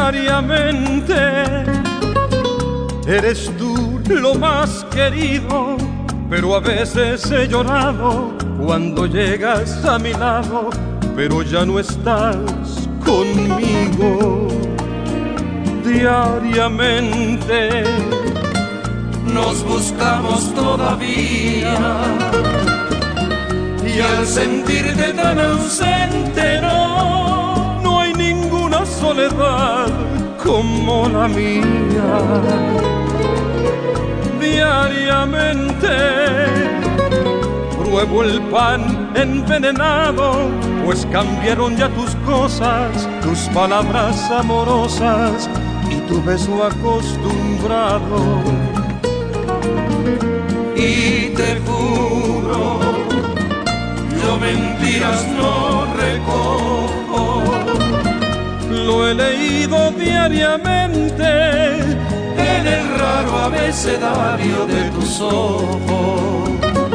diariamente. Eres tú lo más querido, pero a veces he llorado cuando llegas a mi lado, pero ya no estás conmigo. Diariamente nos buscamos todavía, y al sentirte tan ausente no hay ninguna soledad como la mía. Diariamente pruebo el pan envenenado, pues cambiaron ya tus cosas, tus palabras amorosas y tu beso acostumbrado. Y te juro, yo mentiras no recojo. Lo he leído diariamente en el raro abecedario de tus ojos.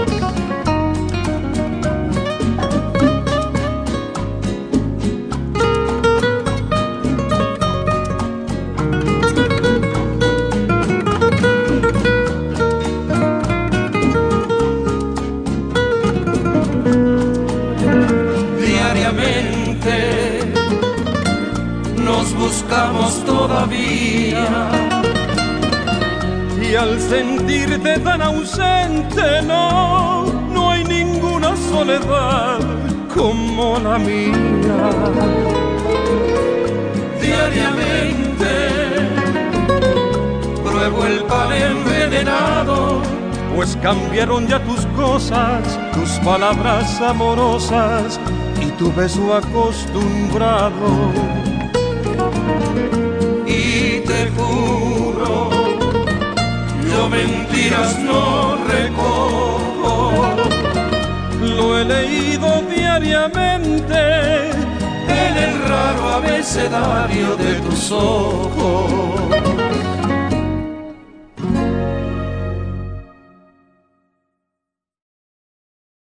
Diariamente nos buscamos todavía, y al sentirte tan ausente no hay ninguna soledad como la mía. Diariamente pruebo el pan envenenado, pues cambiaron ya tus cosas, tus palabras amorosas y tu beso acostumbrado. Y te juro, yo mentiras no recojo. Lo he leído diariamente en el raro abecedario de tus ojos.